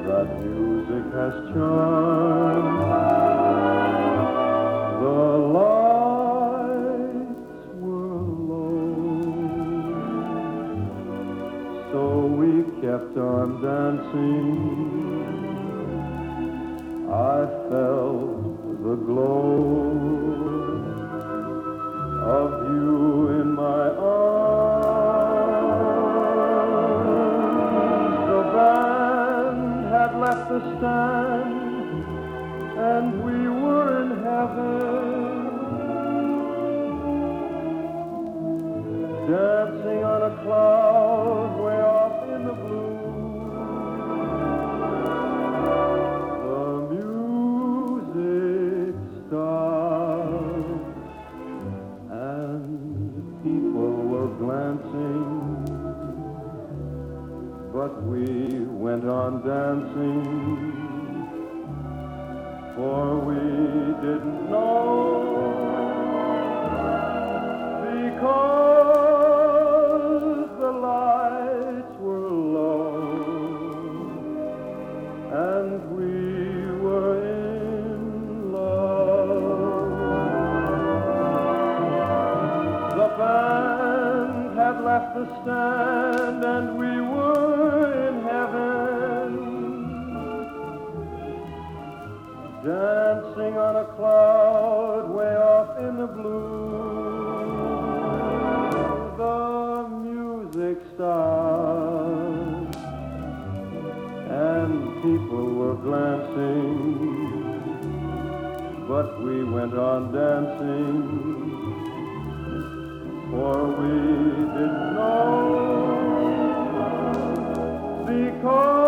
that music has charmed. The lights were low, so we kept on dancing. I felt the glow of you in my arms. The band had left the stand, and we were in heaven, dancing on a cloud way off in the blue. The music stopped, and people were glancing, but we went on dancing, for we didn't know, because the lights were low, and we were in love. The band had left the stand, and we were in heaven, dancing on a cloud way off in the blue. The music stopped, and people were glancing, but we went on dancing, for we didn't know, because